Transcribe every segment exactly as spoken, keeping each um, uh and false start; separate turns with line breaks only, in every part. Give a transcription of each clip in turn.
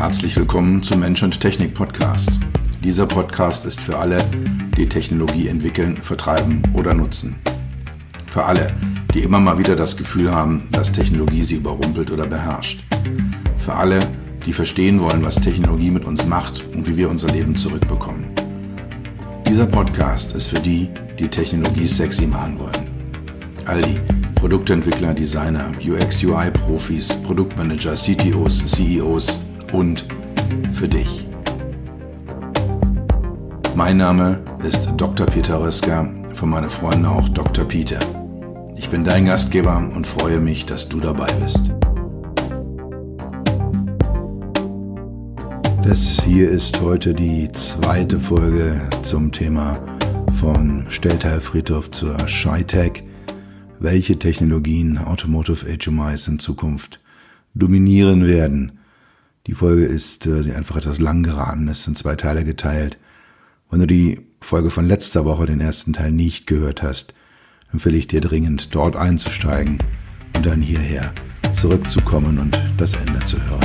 Herzlich willkommen zum Mensch und Technik Podcast. Dieser Podcast ist für alle, die Technologie entwickeln, vertreiben oder nutzen. Für alle, die immer mal wieder das Gefühl haben, dass Technologie sie überrumpelt oder beherrscht. Für alle, die verstehen wollen, was Technologie mit uns macht und wie wir unser Leben zurückbekommen. Dieser Podcast ist für die, die Technologie sexy machen wollen. All die Produktentwickler, Designer, U X U I-Profis, Produktmanager, C T Os, C E Os und für dich. Mein Name ist Doktor Peter Röska, für meine Freunde auch Doktor Peter. Ich bin dein Gastgeber und freue mich, dass du dabei bist. Das hier ist heute die zweite Folge zum Thema von Stellteilfriedhof zur ShyTech. Welche Technologien Automotive H M Is in Zukunft dominieren werden. Die Folge ist äh, einfach etwas lang geraten, ist in zwei Teile geteilt. Wenn du die Folge von letzter Woche, den ersten Teil, nicht gehört hast, empfehle ich dir dringend, dort einzusteigen und dann hierher zurückzukommen und das Ende zu hören.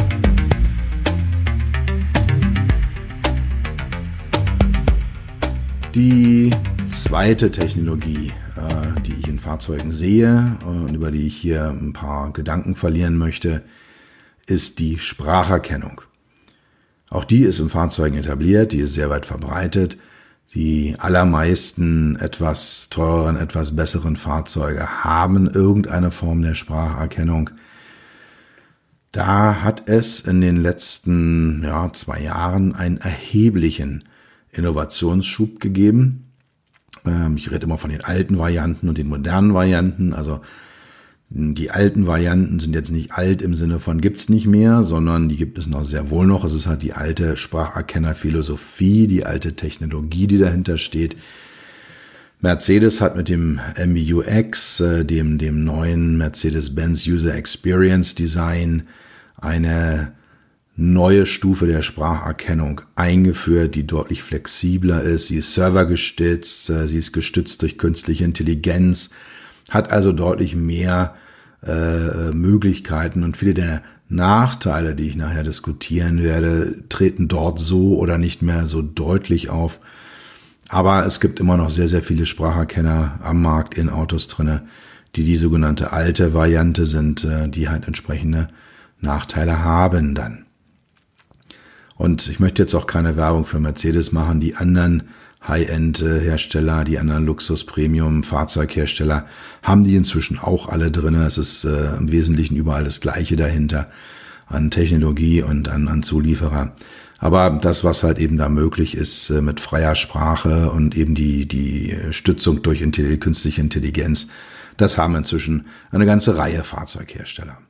Die zweite Technologie, äh, die ich in Fahrzeugen sehe und über die ich hier ein paar Gedanken verlieren möchte, ist die Spracherkennung. Auch die ist in Fahrzeugen etabliert, die ist sehr weit verbreitet. Die allermeisten etwas teureren, etwas besseren Fahrzeuge haben irgendeine Form der Spracherkennung. Da hat es in den letzten ja, zwei Jahren einen erheblichen Innovationsschub gegeben. Ähm, ich rede immer von den alten Varianten und den modernen Varianten. Also die alten Varianten sind jetzt nicht alt im Sinne von gibt's nicht mehr, sondern die gibt es noch sehr wohl noch. Es ist halt die alte Spracherkennerphilosophie, die alte Technologie, die dahinter steht. Mercedes hat mit dem M B U X, äh, dem, dem neuen Mercedes-Benz User Experience Design, eine neue Stufe der Spracherkennung eingeführt, die deutlich flexibler ist. Sie ist servergestützt, äh, sie ist gestützt durch künstliche Intelligenz, hat also deutlich mehr äh, Möglichkeiten und viele der Nachteile, die ich nachher diskutieren werde, treten dort so oder nicht mehr so deutlich auf. Aber es gibt immer noch sehr, sehr viele Spracherkenner am Markt in Autos drinne, die die sogenannte alte Variante sind, äh, die halt entsprechende Nachteile haben dann. Und ich möchte jetzt auch keine Werbung für Mercedes machen, die anderen High-End-Hersteller, die anderen Luxus-Premium-Fahrzeughersteller haben die inzwischen auch alle drin. Es ist äh, im Wesentlichen überall das Gleiche dahinter an Technologie und an, an Zulieferer. Aber das, was halt eben da möglich ist äh, mit freier Sprache und eben die, die Stützung durch Intelli- künstliche Intelligenz, das haben inzwischen eine ganze Reihe Fahrzeughersteller.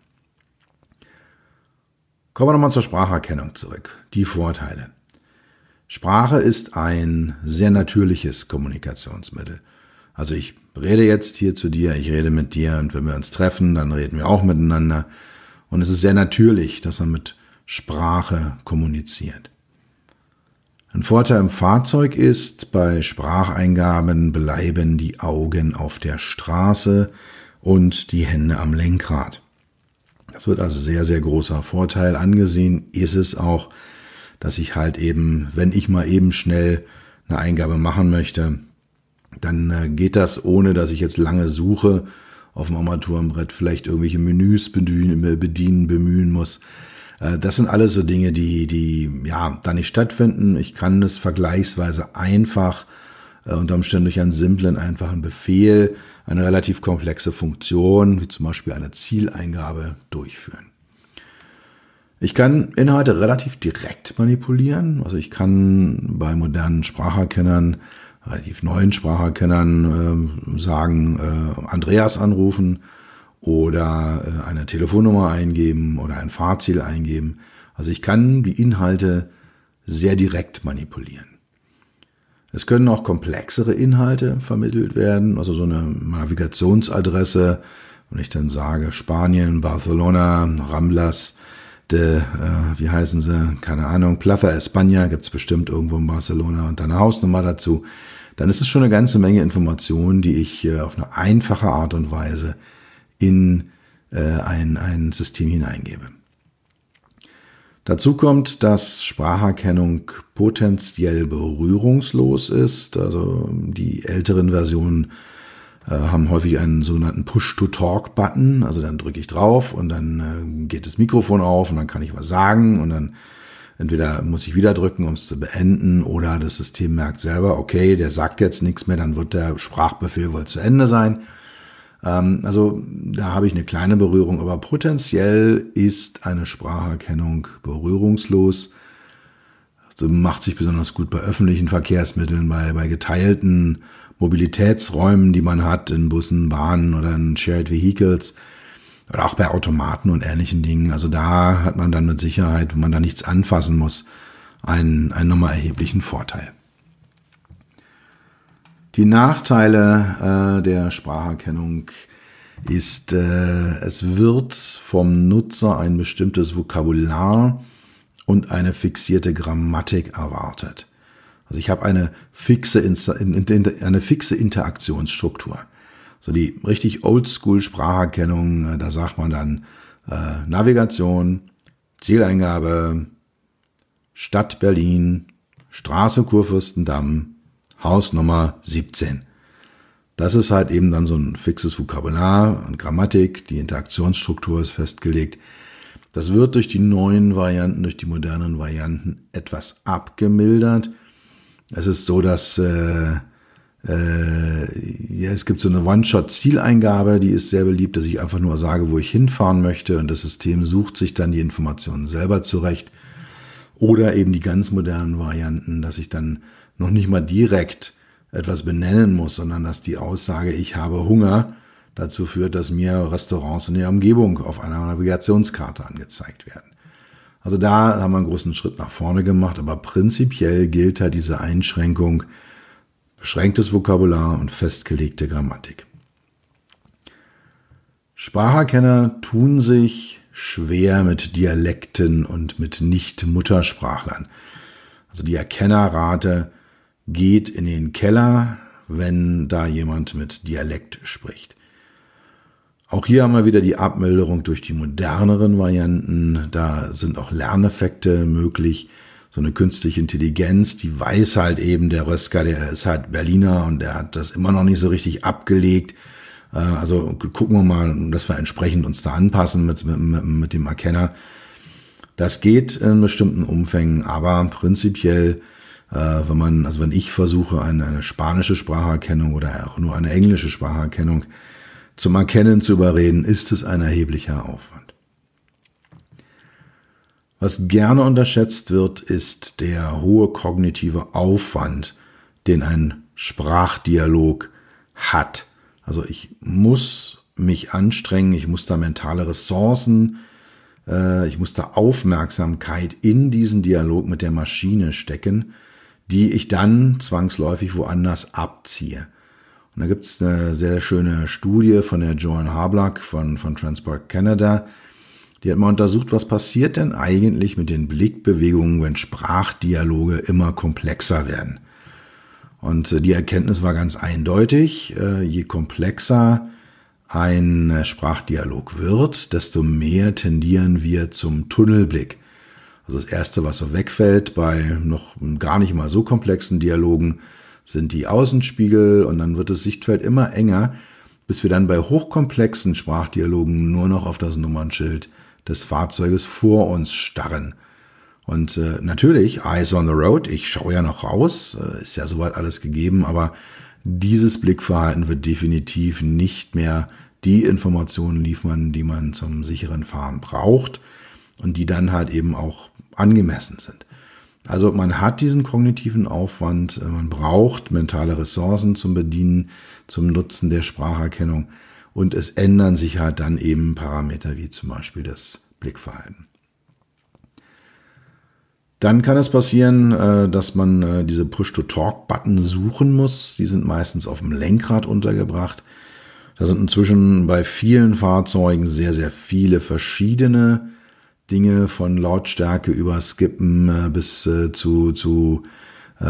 Kommen wir nochmal zur Spracherkennung zurück. Die Vorteile. Sprache ist ein sehr natürliches Kommunikationsmittel. Also ich rede jetzt hier zu dir, ich rede mit dir und wenn wir uns treffen, dann reden wir auch miteinander. Und es ist sehr natürlich, dass man mit Sprache kommuniziert. Ein Vorteil im Fahrzeug ist, bei Spracheingaben bleiben die Augen auf der Straße und die Hände am Lenkrad. Das wird als sehr, sehr großer Vorteil angesehen, ist es auch, dass ich halt eben, wenn ich mal eben schnell eine Eingabe machen möchte, dann äh, geht das, ohne dass ich jetzt lange suche auf dem Armaturenbrett, vielleicht irgendwelche Menüs bedienen, bedienen bemühen muss. Äh, das sind alles so Dinge, die, die ja da nicht stattfinden. Ich kann es vergleichsweise einfach, äh, unter Umständen durch einen simplen, einfachen Befehl, eine relativ komplexe Funktion, wie zum Beispiel eine Zieleingabe, durchführen. Ich kann Inhalte relativ direkt manipulieren. Also ich kann bei modernen Spracherkennern, relativ neuen Spracherkennern äh, sagen, äh, Andreas anrufen oder äh, eine Telefonnummer eingeben oder ein Fahrziel eingeben. Also ich kann die Inhalte sehr direkt manipulieren. Es können auch komplexere Inhalte vermittelt werden, also so eine Navigationsadresse, wenn ich dann sage Spanien, Barcelona, Ramblas, De, äh, wie heißen sie, keine Ahnung, Plaza España, gibt's bestimmt irgendwo in Barcelona und dann eine Hausnummer dazu, dann ist es schon eine ganze Menge Informationen, die ich äh, auf eine einfache Art und Weise in äh, ein, ein System hineingebe. Dazu kommt, dass Spracherkennung potenziell berührungslos ist. Also die älteren Versionen äh, haben häufig einen sogenannten Push-to-Talk-Button. Also dann drücke ich drauf und dann äh, geht das Mikrofon auf und dann kann ich was sagen und dann entweder muss ich wieder drücken, um es zu beenden, oder das System merkt selber, okay, der sagt jetzt nichts mehr, dann wird der Sprachbefehl wohl zu Ende sein. Also da habe ich eine kleine Berührung, aber potenziell ist eine Spracherkennung berührungslos. Also macht sich besonders gut bei öffentlichen Verkehrsmitteln, bei, bei geteilten Mobilitätsräumen, die man hat, in Bussen, Bahnen oder in Shared Vehicles oder auch bei Automaten und ähnlichen Dingen. Also da hat man dann mit Sicherheit, wenn man da nichts anfassen muss, einen, einen nochmal erheblichen Vorteil. Die Nachteile äh, der Spracherkennung ist, äh, es wird vom Nutzer ein bestimmtes Vokabular und eine fixierte Grammatik erwartet. Also ich habe eine fixe, eine fixe Interaktionsstruktur. So die richtig Oldschool-Spracherkennung, äh, da sagt man dann äh, Navigation, Zieleingabe, Stadt Berlin, Straße Kurfürstendamm, Hausnummer siebzehn. Das ist halt eben dann so ein fixes Vokabular und Grammatik, die Interaktionsstruktur ist festgelegt. Das wird durch die neuen Varianten, durch die modernen Varianten etwas abgemildert. Es ist so, dass äh, äh, ja, es gibt so eine One-Shot-Zieleingabe, die ist sehr beliebt, dass ich einfach nur sage, wo ich hinfahren möchte und das System sucht sich dann die Informationen selber zurecht. Oder eben die ganz modernen Varianten, dass ich dann noch nicht mal direkt etwas benennen muss, sondern dass die Aussage, ich habe Hunger, dazu führt, dass mir Restaurants in der Umgebung auf einer Navigationskarte angezeigt werden. Also da haben wir einen großen Schritt nach vorne gemacht, aber prinzipiell gilt halt diese Einschränkung, beschränktes Vokabular und festgelegte Grammatik. Spracherkenner tun sich schwer mit Dialekten und mit Nicht-Muttersprachlern. Also die Erkennerrate geht in den Keller, wenn da jemand mit Dialekt spricht. Auch hier haben wir wieder die Abmilderung durch die moderneren Varianten. Da sind auch Lerneffekte möglich. So eine künstliche Intelligenz, die weiß halt eben, der Röska, der ist halt Berliner und der hat das immer noch nicht so richtig abgelegt. Also gucken wir mal, dass wir entsprechend uns da anpassen mit, mit, mit dem Erkenner. Das geht in bestimmten Umfängen, aber prinzipiell, äh, wenn man, also wenn ich versuche, eine, eine spanische Spracherkennung oder auch nur eine englische Spracherkennung zum Erkennen zu überreden, ist es ein erheblicher Aufwand. Was gerne unterschätzt wird, ist der hohe kognitive Aufwand, den ein Sprachdialog hat. Also ich muss mich anstrengen, ich muss da mentale Ressourcen, äh, ich muss da Aufmerksamkeit in diesen Dialog mit der Maschine stecken, die ich dann zwangsläufig woanders abziehe. Und da gibt es eine sehr schöne Studie von der Joan Harblock von, von Transport Canada. Die hat mal untersucht, was passiert denn eigentlich mit den Blickbewegungen, wenn Sprachdialoge immer komplexer werden. Und die Erkenntnis war ganz eindeutig, je komplexer ein Sprachdialog wird, desto mehr tendieren wir zum Tunnelblick. Also das Erste, was so wegfällt bei noch gar nicht mal so komplexen Dialogen, sind die Außenspiegel und dann wird das Sichtfeld immer enger, bis wir dann bei hochkomplexen Sprachdialogen nur noch auf das Nummernschild des Fahrzeuges vor uns starren. Und äh, natürlich, Eyes on the Road, ich schaue ja noch raus, äh, ist ja soweit alles gegeben, aber dieses Blickverhalten wird definitiv nicht mehr die Informationen liefern, die man zum sicheren Fahren braucht und die dann halt eben auch angemessen sind. Also man hat diesen kognitiven Aufwand, man braucht mentale Ressourcen zum Bedienen, zum Nutzen der Spracherkennung und es ändern sich halt dann eben Parameter wie zum Beispiel das Blickverhalten. Dann kann es passieren, dass man diese Push-to-Talk-Button suchen muss. Die sind meistens auf dem Lenkrad untergebracht. Da sind inzwischen bei vielen Fahrzeugen sehr, sehr viele verschiedene Dinge von Lautstärke über Skippen bis äh, zu, zu äh,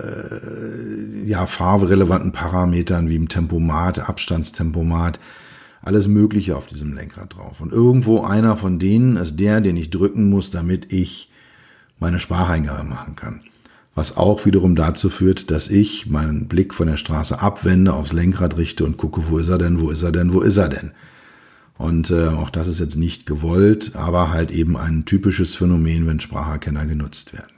ja, farberelevanten Parametern wie im Tempomat, Abstandstempomat. alles Mögliche auf diesem Lenkrad drauf. Und irgendwo einer von denen ist der, den ich drücken muss, damit ich meine Spracheingabe machen kann. Was auch wiederum dazu führt, dass ich meinen Blick von der Straße abwende, aufs Lenkrad richte und gucke, wo ist er denn, wo ist er denn, wo ist er denn? Und äh, auch das ist jetzt nicht gewollt, aber halt eben ein typisches Phänomen, wenn Spracherkenner genutzt werden.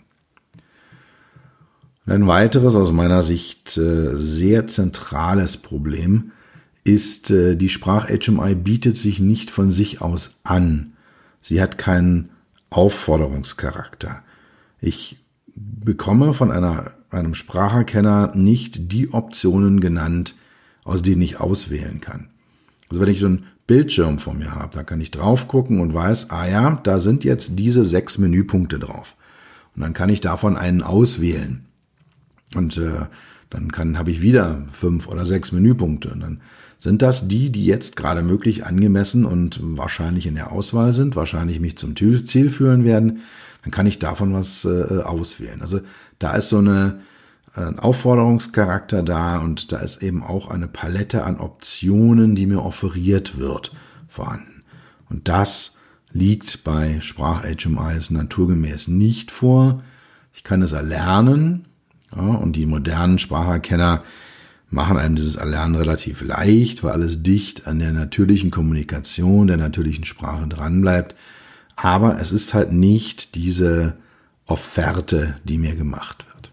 Ein weiteres, aus meiner Sicht äh, sehr zentrales Problem ist, äh, die Sprach-H M I bietet sich nicht von sich aus an. Sie hat keinen Aufforderungscharakter. Ich bekomme von einer, einem Spracherkenner nicht die Optionen genannt, aus denen ich auswählen kann. Also wenn ich so einen Bildschirm vor mir habe, da kann ich drauf gucken und weiß, ah ja, da sind jetzt diese sechs Menüpunkte drauf. Und dann kann ich davon einen auswählen. Und äh, dann kann habe ich wieder fünf oder sechs Menüpunkte. Und dann sind das die, die jetzt gerade möglich angemessen und wahrscheinlich in der Auswahl sind, wahrscheinlich mich zum Ziel führen werden. Dann kann ich davon was äh, auswählen. Also da ist so eine, ein Aufforderungscharakter da und da ist eben auch eine Palette an Optionen, die mir offeriert wird, vorhanden. Und das liegt bei Sprach-H M Is naturgemäß nicht vor. Ich kann es erlernen, ja, und die modernen Spracherkenner machen einem dieses Erlernen relativ leicht, weil alles dicht an der natürlichen Kommunikation, der natürlichen Sprache dranbleibt. Aber es ist halt nicht diese Offerte, die mir gemacht wird.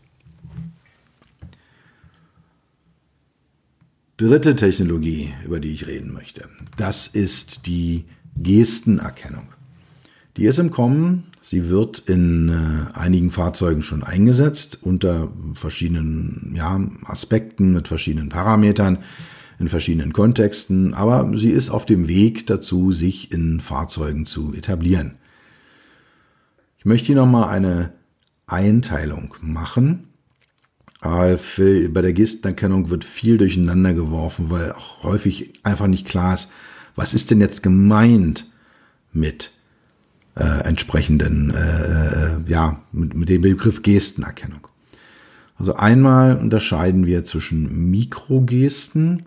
Dritte Technologie, über die ich reden möchte, das ist die Gestenerkennung. Die ist im Kommen, sie wird in äh, einigen Fahrzeugen schon eingesetzt, unter verschiedenen ja, Aspekten, mit verschiedenen Parametern, in verschiedenen Kontexten, aber sie ist auf dem Weg dazu, sich in Fahrzeugen zu etablieren. Ich möchte hier nochmal eine Einteilung machen. Aber für, bei der Gestenerkennung wird viel durcheinander geworfen, weil auch häufig einfach nicht klar ist, was ist denn jetzt gemeint mit äh, entsprechenden, äh, ja, mit, mit dem Begriff Gestenerkennung. Also einmal unterscheiden wir zwischen Mikrogesten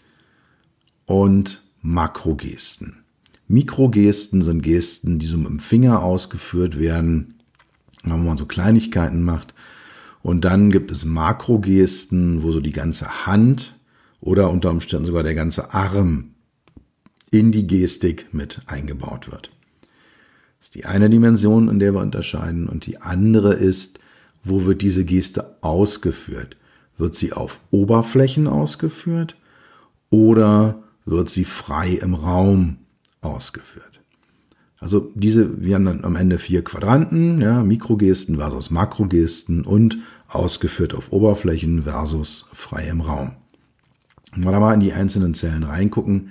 und Makrogesten. Mikrogesten sind Gesten, die so mit dem Finger ausgeführt werden, wenn man so Kleinigkeiten macht. Und dann gibt es Makrogesten, wo so die ganze Hand oder unter Umständen sogar der ganze Arm in die Gestik mit eingebaut wird. Das ist die eine Dimension, in der wir unterscheiden. Und die andere ist, wo wird diese Geste ausgeführt? Wird sie auf Oberflächen ausgeführt oder wird sie frei im Raum ausgeführt? Also diese, wir haben dann am Ende vier Quadranten, ja, Mikrogesten versus Makrogesten und ausgeführt auf Oberflächen versus frei im Raum. Wenn wir da mal in die einzelnen Zellen reingucken,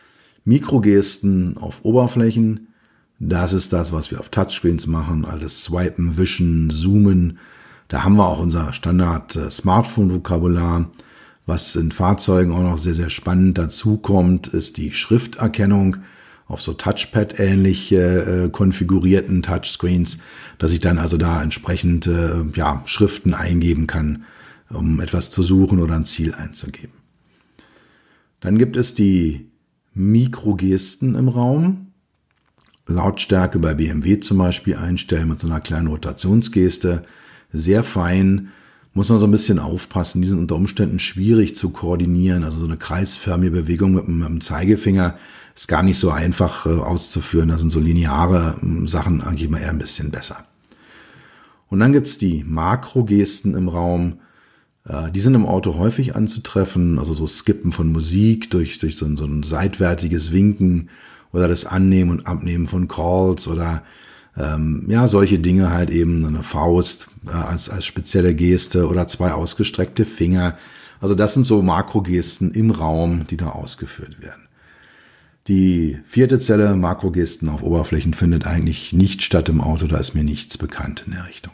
Mikrogesten auf Oberflächen, das ist das, was wir auf Touchscreens machen, alles Swipen, Wischen, Zoomen. Da haben wir auch unser Standard-Smartphone-Vokabular. Was in Fahrzeugen auch noch sehr, sehr spannend dazu kommt, ist die Schrifterkennung auf so Touchpad-ähnlich äh, konfigurierten Touchscreens, dass ich dann also da entsprechend äh, ja, Schriften eingeben kann, um etwas zu suchen oder ein Ziel einzugeben. Dann gibt es die Mikrogesten im Raum. Lautstärke bei B M W zum Beispiel einstellen mit so einer kleinen Rotationsgeste. Sehr fein, muss man so ein bisschen aufpassen. Die sind unter Umständen schwierig zu koordinieren. Also so eine kreisförmige Bewegung mit, mit dem Zeigefinger ist gar nicht so einfach äh, auszuführen. Da sind so lineare äh, Sachen eigentlich mal eher ein bisschen besser. Und dann gibt's die Makrogesten im Raum. Äh, die sind im Auto häufig anzutreffen. Also so Skippen von Musik durch, durch so ein, so ein seitwärtiges Winken oder das Annehmen und Abnehmen von Calls oder ähm, ja, solche Dinge halt eben, eine Faust äh, als, als spezielle Geste oder zwei ausgestreckte Finger. Also das sind so Makrogesten im Raum, die da ausgeführt werden. Die vierte Zelle, Makrogesten auf Oberflächen, findet eigentlich nicht statt im Auto, da ist mir nichts bekannt in der Richtung.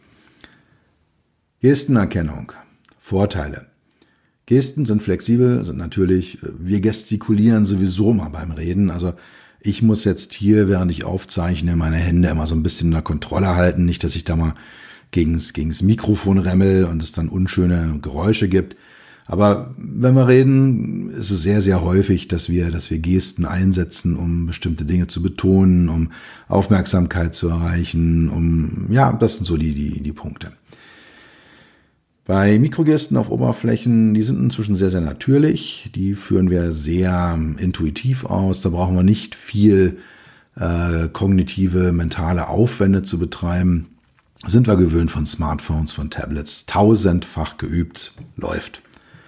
Gestenerkennung, Vorteile. Gesten sind flexibel, sind natürlich, wir gestikulieren sowieso mal beim Reden, also ich muss jetzt hier, während ich aufzeichne, meine Hände immer so ein bisschen in der Kontrolle halten, nicht, dass ich da mal gegens, gegens Mikrofon remmel und es dann unschöne Geräusche gibt. Aber wenn wir reden, ist es sehr, sehr häufig, dass wir, dass wir Gesten einsetzen, um bestimmte Dinge zu betonen, um Aufmerksamkeit zu erreichen, um, ja, das sind so die, die, die Punkte. Bei Mikrogesten auf Oberflächen, die sind inzwischen sehr, sehr natürlich. Die führen wir sehr intuitiv aus. Da brauchen wir nicht viel äh, kognitive, mentale Aufwände zu betreiben. Sind wir gewöhnt von Smartphones, von Tablets, tausendfach geübt, läuft.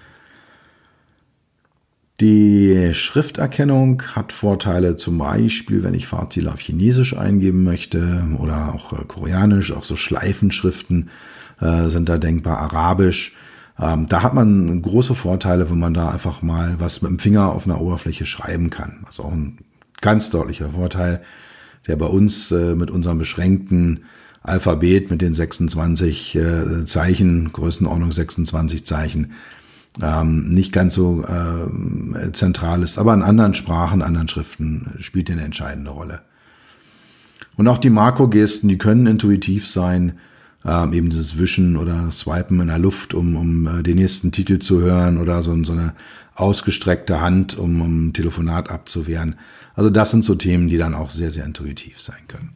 Die Schrifterkennung hat Vorteile, zum Beispiel, wenn ich Farbziele auf Chinesisch eingeben möchte oder auch äh, Koreanisch, auch so Schleifenschriften äh, sind da denkbar, Arabisch. Ähm, da hat man große Vorteile, wenn man da einfach mal was mit dem Finger auf einer Oberfläche schreiben kann. Also auch ein ganz deutlicher Vorteil, der bei uns äh, mit unserem beschränkten Alphabet mit den sechsundzwanzig äh, Zeichen, Größenordnung sechsundzwanzig Zeichen, ähm, nicht ganz so äh, zentral ist, aber in anderen Sprachen, anderen Schriften spielt eine entscheidende Rolle. Und auch die Makrogesten, die können intuitiv sein, ähm, eben dieses Wischen oder Swipen in der Luft, um, um äh, den nächsten Titel zu hören oder so, so eine ausgestreckte Hand, um, um ein Telefonat abzuwehren. Also das sind so Themen, die dann auch sehr, sehr intuitiv sein können.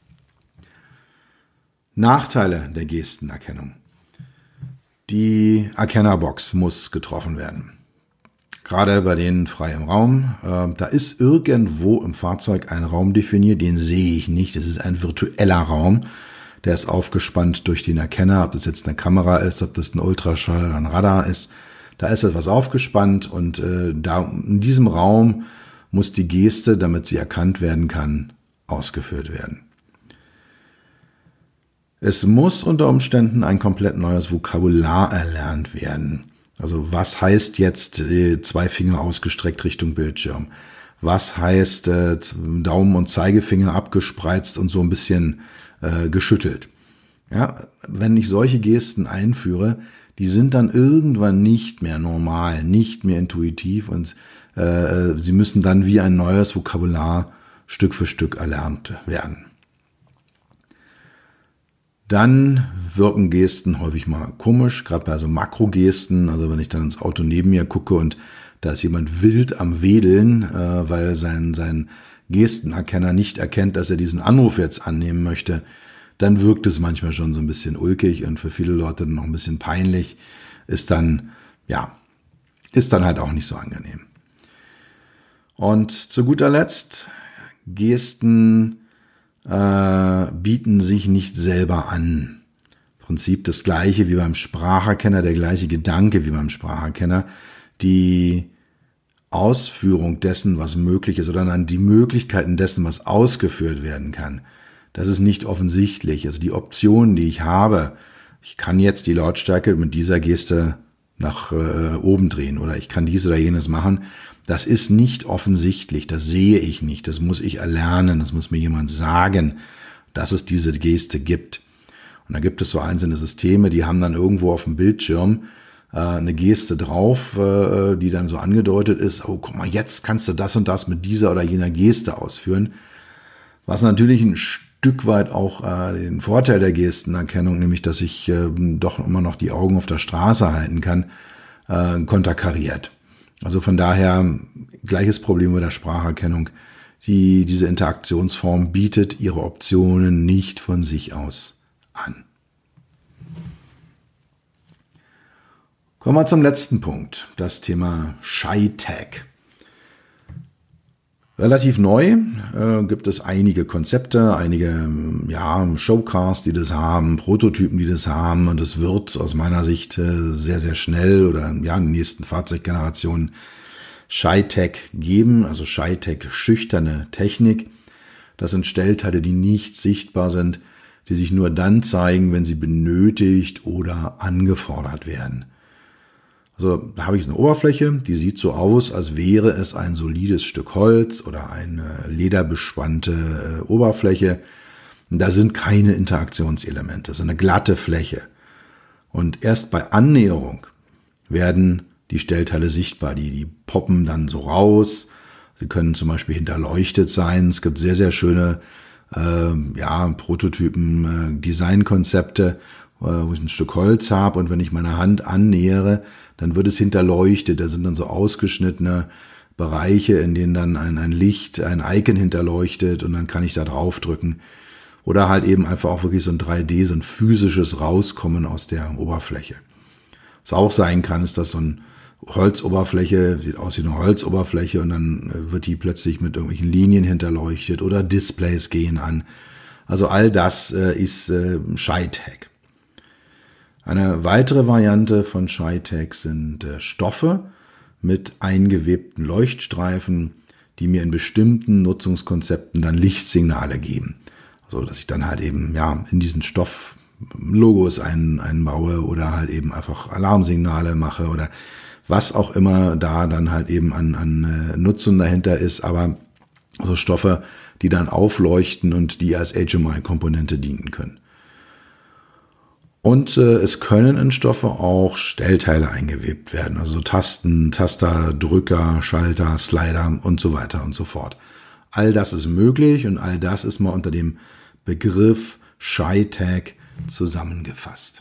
Nachteile der Gestenerkennung. Die Erkennerbox muss getroffen werden. Gerade bei denen frei im Raum. Äh, da ist irgendwo im Fahrzeug ein Raum definiert, den sehe ich nicht. Das ist ein virtueller Raum. Der ist aufgespannt durch den Erkenner, ob das jetzt eine Kamera ist, ob das ein Ultraschall oder ein Radar ist. Da ist etwas aufgespannt und äh, da in diesem Raum muss die Geste, damit sie erkannt werden kann, ausgeführt werden. Es muss unter Umständen ein komplett neues Vokabular erlernt werden. Also was heißt jetzt äh, zwei Finger ausgestreckt Richtung Bildschirm? Was heißt äh, Daumen und Zeigefinger abgespreizt und so ein bisschen äh, geschüttelt? Ja, wenn ich solche Gesten einführe, die sind dann irgendwann nicht mehr normal, nicht mehr intuitiv und äh, sie müssen dann wie ein neues Vokabular Stück für Stück erlernt werden. Dann wirken Gesten häufig mal komisch, gerade bei so Makrogesten. Also wenn ich dann ins Auto neben mir gucke und da ist jemand wild am Wedeln, äh, weil sein, sein Gestenerkenner nicht erkennt, dass er diesen Anruf jetzt annehmen möchte, dann wirkt es manchmal schon so ein bisschen ulkig und für viele Leute noch ein bisschen peinlich. Ist dann, ja, ist dann halt auch nicht so angenehm. Und zu guter Letzt, Gesten Äh, bieten sich nicht selber an. Im Prinzip das gleiche wie beim Spracherkenner, der gleiche Gedanke wie beim Spracherkenner. Die Ausführung dessen, was möglich ist, oder dann die Möglichkeiten dessen, was ausgeführt werden kann, das ist nicht offensichtlich. Also die Optionen, die ich habe, ich kann jetzt die Lautstärke mit dieser Geste nach äh, oben drehen oder ich kann dies oder jenes machen. Das ist nicht offensichtlich, das sehe ich nicht, das muss ich erlernen, das muss mir jemand sagen, dass es diese Geste gibt. Und da gibt es so einzelne Systeme, die haben dann irgendwo auf dem Bildschirm äh, eine Geste drauf, äh, die dann so angedeutet ist, oh guck mal, jetzt kannst du das und das mit dieser oder jener Geste ausführen. Was natürlich ein Stück weit auch äh, den Vorteil der Gestenerkennung, nämlich dass ich äh, doch immer noch die Augen auf der Straße halten kann, äh, konterkariert. Also von daher gleiches Problem mit der Spracherkennung. Die, diese Interaktionsform bietet ihre Optionen nicht von sich aus an. Kommen wir zum letzten Punkt, das Thema ShyTag. Relativ neu äh, gibt es einige Konzepte, einige ja, Showcars, die das haben, Prototypen, die das haben. Und es wird aus meiner Sicht äh, sehr, sehr schnell oder ja, in den nächsten Fahrzeuggenerationen ShyTag geben. Also ShyTag, schüchterne Technik. Das sind Stellteile, die nicht sichtbar sind, die sich nur dann zeigen, wenn sie benötigt oder angefordert werden. Also da habe ich eine Oberfläche, die sieht so aus, als wäre es ein solides Stück Holz oder eine lederbespannte äh, Oberfläche. Und da sind keine Interaktionselemente, es ist eine glatte Fläche. Und erst bei Annäherung werden die Stellteile sichtbar, die, die poppen dann so raus. Sie können zum Beispiel hinterleuchtet sein. Es gibt sehr, sehr schöne äh, ja, Prototypen, äh, Designkonzepte, wo ich ein Stück Holz habe und wenn ich meine Hand annähere, dann wird es hinterleuchtet. Da sind dann so ausgeschnittene Bereiche, in denen dann ein, ein Licht, ein Icon hinterleuchtet und dann kann ich da drauf drücken. Oder halt eben einfach auch wirklich so ein drei D, so ein physisches Rauskommen aus der Oberfläche. Was auch sein kann, ist, dass so eine Holzoberfläche, sieht aus wie eine Holzoberfläche und dann wird die plötzlich mit irgendwelchen Linien hinterleuchtet oder Displays gehen an. Also all das äh, ist äh, ShyTag. Eine weitere Variante von ShyTag sind äh, Stoffe mit eingewebten Leuchtstreifen, die mir in bestimmten Nutzungskonzepten dann Lichtsignale geben. Also dass ich dann halt eben ja in diesen Stoff Logos ein, einbaue oder halt eben einfach Alarmsignale mache oder was auch immer da dann halt eben an, an äh, Nutzung dahinter ist, aber so Stoffe, die dann aufleuchten und die als H M I-Komponente dienen können. Und äh, es können in Stoffe auch Stellteile eingewebt werden, also Tasten, Taster, Drücker, Schalter, Slider und so weiter und so fort. All das ist möglich und all das ist mal unter dem Begriff ShyTag zusammengefasst.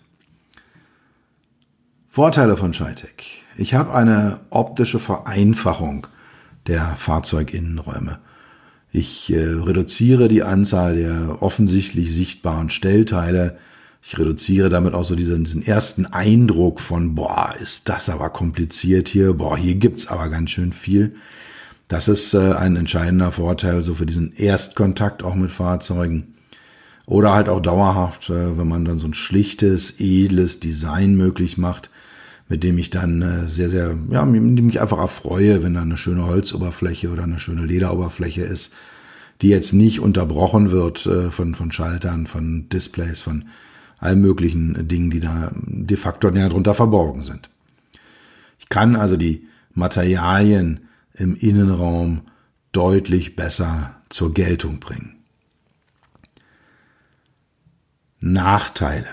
Vorteile von ShyTag. Ich habe eine optische Vereinfachung der Fahrzeuginnenräume. Ich äh, reduziere die Anzahl der offensichtlich sichtbaren Stellteile. Ich reduziere damit auch so diesen, diesen ersten Eindruck von, boah, ist das aber kompliziert hier, boah, hier gibt's aber ganz schön viel. Das ist äh, ein entscheidender Vorteil so für diesen Erstkontakt auch mit Fahrzeugen. Oder halt auch dauerhaft, äh, wenn man dann so ein schlichtes, edles Design möglich macht, mit dem ich dann äh, sehr, sehr, ja, mich einfach erfreue, wenn da eine schöne Holzoberfläche oder eine schöne Lederoberfläche ist, die jetzt nicht unterbrochen wird äh, von, von Schaltern, von Displays, von allen möglichen Dingen, die da de facto ja drunter verborgen sind. Ich kann also die Materialien im Innenraum deutlich besser zur Geltung bringen. Nachteile.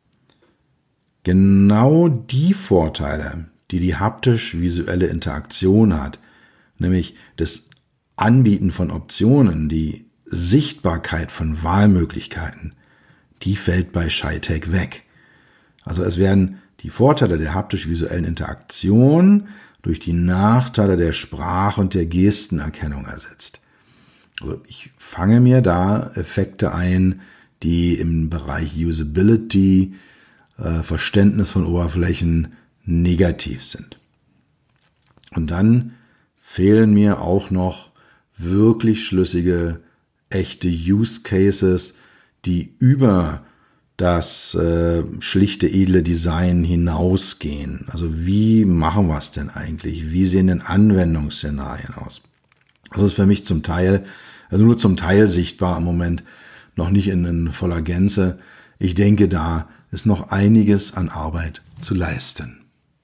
Genau die Vorteile, die die haptisch-visuelle Interaktion hat, nämlich das Anbieten von Optionen, die Sichtbarkeit von Wahlmöglichkeiten, die fällt bei ShyTag weg. Also es werden die Vorteile der haptisch-visuellen Interaktion durch die Nachteile der Sprach- und der Gestenerkennung ersetzt. Also ich fange mir da Effekte ein, die im Bereich Usability, äh, Verständnis von Oberflächen negativ sind. Und dann fehlen mir auch noch wirklich schlüssige, echte Use Cases, die über das äh, schlichte, edle Design hinausgehen. Also wie machen wir es denn eigentlich? Wie sehen denn Anwendungsszenarien aus? Das ist für mich zum Teil, also nur zum Teil sichtbar im Moment, noch nicht in, in voller Gänze. Ich denke, da ist noch einiges an Arbeit zu leisten.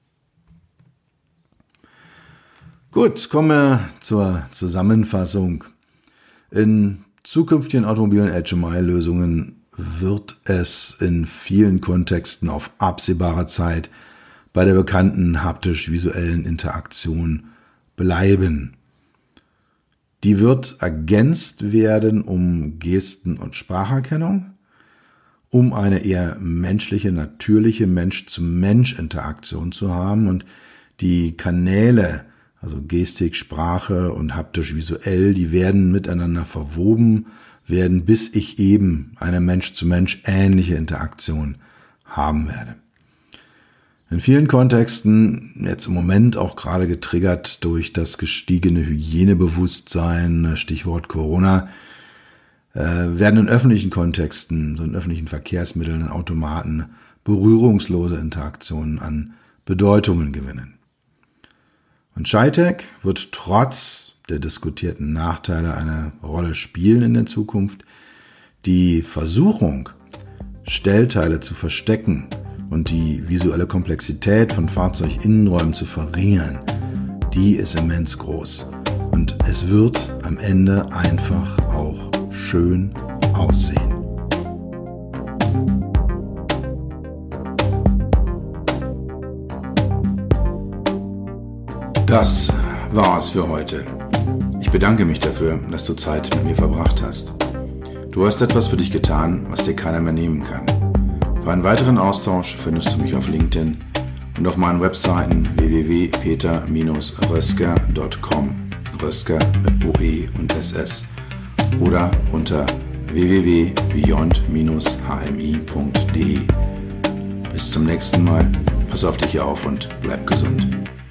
Gut, kommen wir zur Zusammenfassung. In zukünftigen automobilen H M I-Lösungen wird es in vielen Kontexten auf absehbare Zeit bei der bekannten haptisch-visuellen Interaktion bleiben. Die wird ergänzt werden um Gesten- und Spracherkennung, um eine eher menschliche, natürliche Mensch-zu-Mensch-Interaktion zu haben und die Kanäle, also Gestik, Sprache und haptisch-visuell, die werden miteinander verwoben werden, bis ich eben eine Mensch-zu-Mensch ähnliche Interaktion haben werde. In vielen Kontexten, jetzt im Moment auch gerade getriggert durch das gestiegene Hygienebewusstsein, Stichwort Corona, äh, werden in öffentlichen Kontexten, so in öffentlichen Verkehrsmitteln, in Automaten, berührungslose Interaktionen an Bedeutungen gewinnen. Und ShyTag wird trotz der diskutierten Nachteile eine Rolle spielen in der Zukunft. Die Versuchung, Stellteile zu verstecken und die visuelle Komplexität von Fahrzeuginnenräumen zu verringern, die ist immens groß. Und es wird am Ende einfach auch schön aussehen. Das war's für heute. Ich bedanke mich dafür, dass du Zeit mit mir verbracht hast. Du hast etwas für dich getan, was dir keiner mehr nehmen kann. Für einen weiteren Austausch findest du mich auf LinkedIn und auf meinen Webseiten w w w punkt peter rösker punkt com, Rösker mit O E und S S, oder unter w w w punkt beyond H M I punkt d e. Bis zum nächsten Mal, pass auf dich auf und bleib gesund.